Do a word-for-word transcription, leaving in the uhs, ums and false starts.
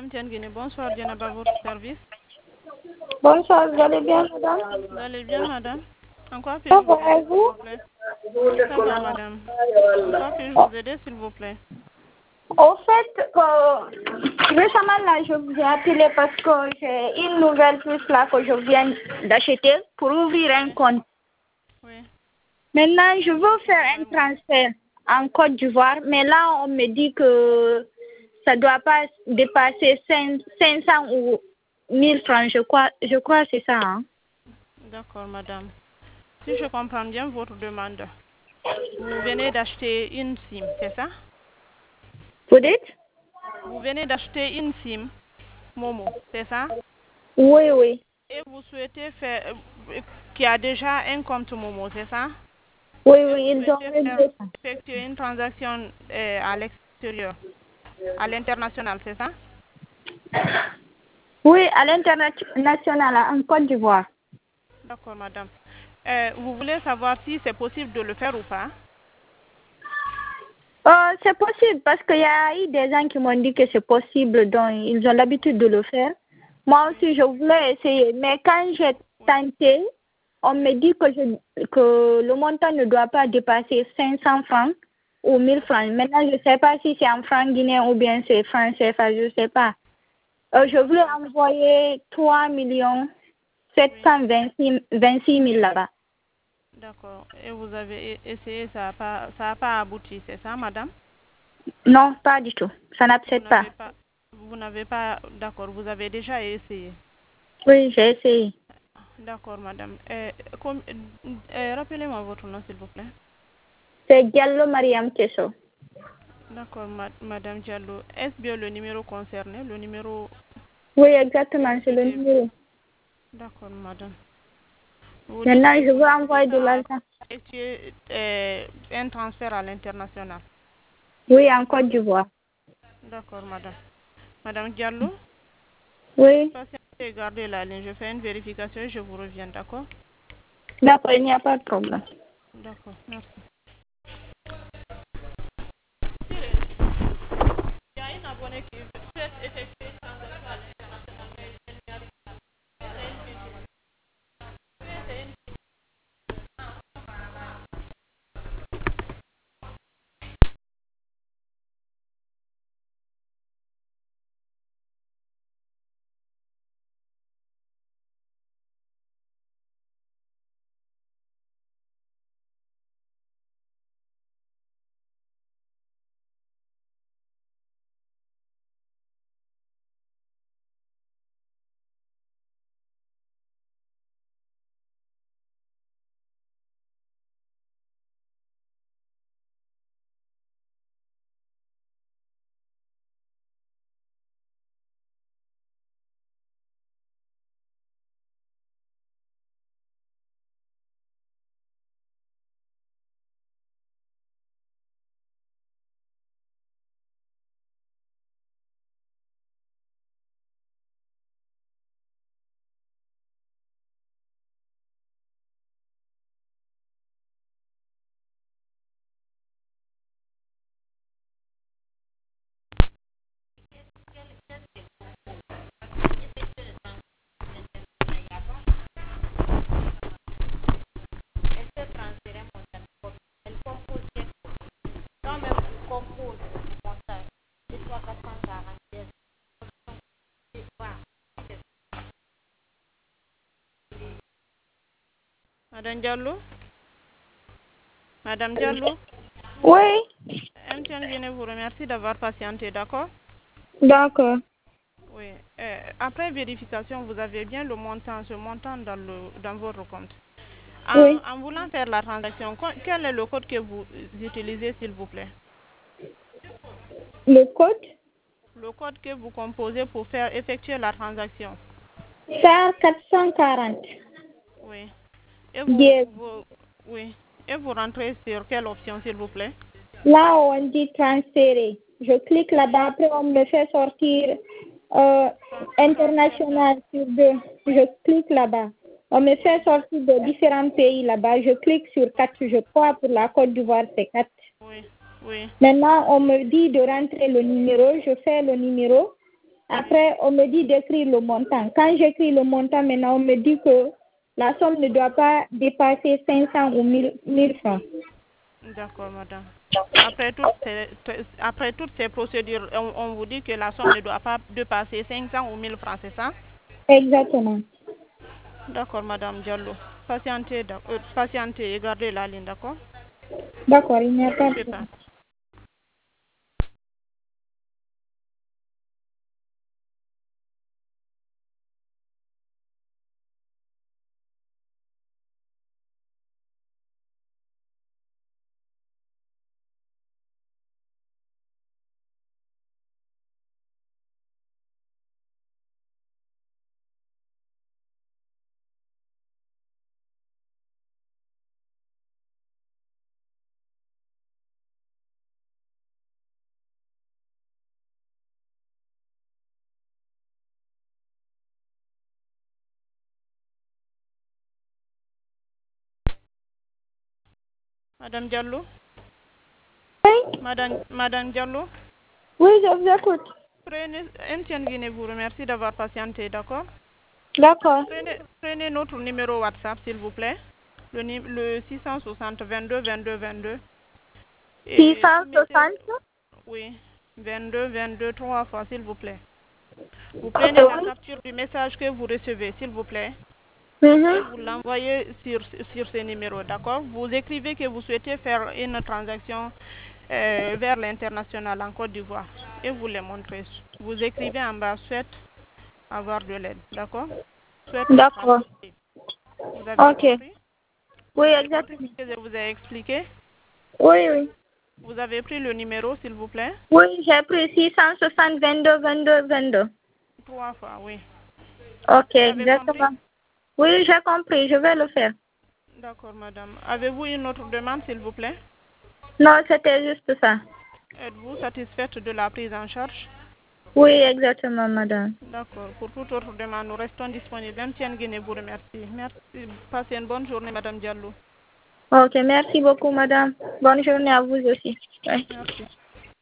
M T N Guinée, bonsoir, Djenaba, votre service. Bonsoir, vous allez bien, madame? Vous allez bien, madame? En quoi Ça puis-je vous va, aider, et s'il vous? vous plaît? Ça va, madame. En quoi puis-je Oh. vous aider, s'il vous plaît? Au fait, euh, récemment, là, je vous ai appelé parce que j'ai une nouvelle puce là que je viens d'acheter pour ouvrir un compte. Oui. Maintenant, je veux faire un transfert en Côte d'Ivoire, mais là, on me dit que ça ne doit pas dépasser cinq cents ou mille francs, je crois, je crois que c'est ça. Hein? D'accord, madame. Si je comprends bien votre demande, vous venez d'acheter une SIM, c'est ça? Vous dites? Vous venez d'acheter une SIM, Momo, c'est ça? Oui, oui. Et vous souhaitez faire, euh, qui a déjà un compte Momo, c'est ça? Oui, Et oui, vous ils ont souhaitez faire réglé ça. effectuer une transaction euh, à l'extérieur, à l'international, c'est ça? Oui, à l'international, en Côte d'Ivoire. D'accord, madame. Euh, vous voulez savoir si c'est possible de le faire ou pas? Euh, c'est possible parce qu'il y a eu des gens qui m'ont dit que c'est possible, donc ils ont l'habitude de le faire. Moi Oui. aussi, je voulais essayer, mais quand j'ai tenté, on me dit que, je, que le montant ne doit pas dépasser cinq cents francs ou mille francs. Maintenant, je ne sais pas si c'est en francs guinéens ou bien c'est francs C F A, je ne sais pas. Euh, je voulais envoyer trois millions sept cent vingt-six mille là-bas. D'accord. Et vous avez e- essayé, ça n'a pas, ça a pas abouti, c'est ça, madame? Non, pas du tout. Ça Vous n'accepte pas. n'avez pas, vous n'avez pas, d'accord, vous avez déjà essayé. Oui, j'ai essayé. D'accord, madame. Euh, com- euh, rappelez-moi votre nom, s'il vous plaît. C'est Diallo Mariam Kesso. D'accord, ma- madame Diallo. Est-ce bien le numéro concerné, le numéro Oui, que exactement, vous c'est le souhaitez? numéro. D'accord, madame. Vous dites Maintenant, que je vous veux avez envoyer de déjà l'argent. effectué euh, un transfert à l'international. Oui, en Côte d'Ivoire. D'accord, madame. Madame Diallo, Oui, patientez et gardez la ligne. Je fais une vérification et je vous reviens, d'accord? d'accord, il n'y a pas de problème. D'accord, merci. Il y a une abonnée qui souhaite effectuer une transaction à l'international, mais elle n'y arrive pas. C'est une fille. C'est une Madame Diallo? Madame Diallo? Oui, M T N Guinée vous remercie d'avoir patienté, d'accord? d'accord. Oui. Euh, après vérification, vous avez bien le montant, ce montant dans, le, dans votre compte. En, Oui, en voulant faire la transaction, co- quel est le code que vous utilisez, s'il vous plaît? le code, Le code que vous composez pour faire effectuer la transaction. star quatre cent quarante. Oui. Et vous, Dièse. vous, oui. Et vous rentrez sur quelle option, s'il vous plaît? Là, on dit transférer. Je clique là-bas, après on me fait sortir euh, Tran- Transfert vers. international sur deux. Je clique là-bas. On me fait sortir de différents pays là-bas. Je clique sur quatre. Je crois pour la Côte d'Ivoire, c'est quatre. Oui, oui. Maintenant, on me dit de rentrer le numéro. Je fais le numéro. Après, on me dit d'écrire le montant. Quand j'écris le montant, maintenant, on me dit que la somme ne doit pas dépasser cinq cents ou mille francs. D'accord, madame. Après toutes ces, après toutes ces procédures, on, on vous dit que la somme ne doit pas dépasser cinq cents ou mille francs, c'est ça? Exactement. D'accord, madame Diallo. Patientez, euh, patientez et gardez la ligne, d'accord? D'accord, il n'y a pas de Je sais pas. problème. Madame Diallo? Oui, Madame, Madame Diallo? oui, je vous écoute. Prenez, M T N Guinée vous remercie d'avoir patienté, d'accord? D'accord. Prenez, prenez notre numéro WhatsApp, s'il vous plaît. Le, le six cent soixante vingt-deux vingt-deux vingt-deux. Et soumettez, six cent soixante. oui, vingt-deux vingt-deux trois fois, s'il vous plaît. Vous prenez la Oui. capture du message que vous recevez, s'il vous plaît, et Mhm. vous l'envoyez sur, sur ce numéro, d'accord? Vous écrivez que vous souhaitez faire une transaction euh, vers l'international en Côte d'Ivoire et vous les montrez. Vous écrivez en bas, souhaite avoir de l'aide, d'accord? Souhaite être D'accord. assisté. Vous avez Ok. compris? Oui, Vous avez compris exactement. ce que je vous ai expliqué? Oui, oui. Vous avez pris le numéro, s'il vous plaît? Oui, j'ai pris six cent soixante vingt-deux vingt-deux vingt-deux. Trois fois, oui. Ok, Vous avez compris? exactement. Oui, j'ai compris, je vais le faire. D'accord, madame. Avez-vous une autre demande, s'il vous plaît? Non, c'était juste ça. Êtes-vous satisfaite de la prise en charge? Oui, exactement, madame. D'accord. Pour toute autre demande, nous restons disponibles. M T N Guinée vous remercie. Merci. Passez une bonne journée, madame Diallo. Ok, merci beaucoup, madame. Bonne journée à vous aussi. Ouais. Merci.